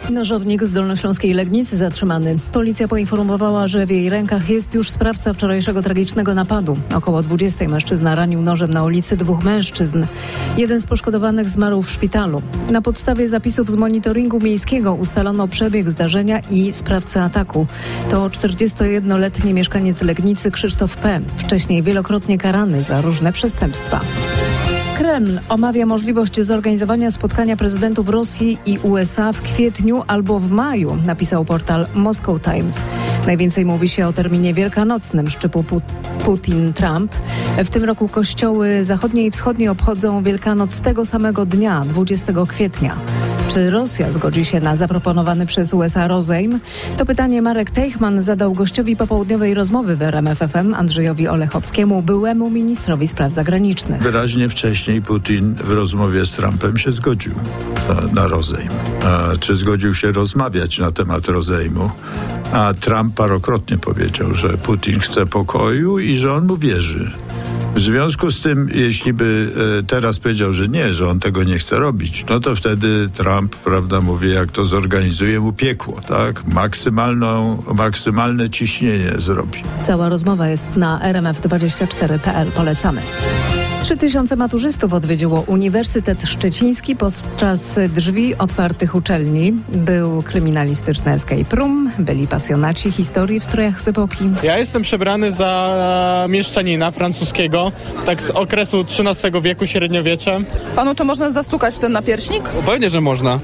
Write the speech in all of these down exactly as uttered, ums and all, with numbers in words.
Nożownik z dolnośląskiej Legnicy zatrzymany. Policja poinformowała, że w jej rękach jest już sprawca wczorajszego tragicznego napadu. Około dwudziestej mężczyzna ranił nożem na ulicy dwóch mężczyzn. Jeden z poszkodowanych zmarł w szpitalu. Na podstawie zapisów z monitoringu miejskiego ustalono przebieg zdarzenia i sprawcę ataku. To czterdziestojednoletni mieszkaniec Legnicy Krzysztof P., wcześniej wielokrotnie karany za różne przestępstwa. Kreml omawia możliwość zorganizowania spotkania prezydentów Rosji i U S A w kwietniu albo w maju, napisał portal Moscow Times. Najwięcej mówi się o terminie wielkanocnym szczytu Putin-Trump. W tym roku kościoły zachodnie i wschodnie obchodzą Wielkanoc tego samego dnia, dwudziestego kwietnia. Czy Rosja zgodzi się na zaproponowany przez U S A rozejm? To pytanie Marek Teichmann zadał gościowi popołudniowej rozmowy w R M F F M Andrzejowi Olechowskiemu, byłemu ministrowi spraw zagranicznych. Wyraźnie wcześniej Putin w rozmowie z Trumpem się zgodził na rozejm. A czy zgodził się rozmawiać na temat rozejmu? A Trump parokrotnie powiedział, że Putin chce pokoju i że on mu wierzy. W związku z tym, jeśli by e, teraz powiedział, że nie, że on tego nie chce robić, no to wtedy Trump, prawda, mówi, jak to zorganizuje mu piekło, tak? Maksymalną, maksymalne ciśnienie zrobi. Cała rozmowa jest na R M F dwadzieścia cztery kropka p l. Polecamy. Trzy tysiące maturzystów odwiedziło Uniwersytet Szczeciński podczas drzwi otwartych uczelni. Był kryminalistyczny escape room, byli pasjonaci historii w strojach z epoki. Ja jestem przebrany za mieszczanina francuskiego, tak z okresu trzynastego wieku, średniowiecza. Panu to można zastukać w ten napierśnik? Pewnie, że można.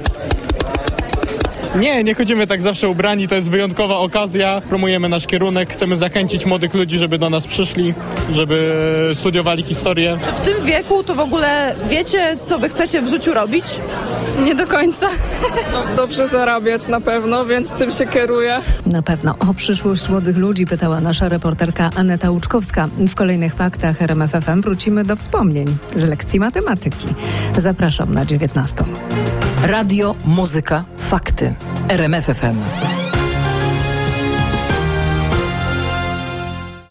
Nie, nie chodzimy tak zawsze ubrani, to jest wyjątkowa okazja. Promujemy nasz kierunek, chcemy zachęcić młodych ludzi, żeby do nas przyszli, żeby studiowali historię. Czy w tym wieku to w ogóle wiecie, co wy chcecie w życiu robić? Nie do końca. Dobrze zarabiać na pewno, więc tym się kieruję. Na pewno. O przyszłość młodych ludzi pytała nasza reporterka Aneta Łuczkowska. W kolejnych faktach R M F F M wrócimy do wspomnień z lekcji matematyki. Zapraszam na dziewiętnastą. Radio, muzyka, fakty. R M F F M.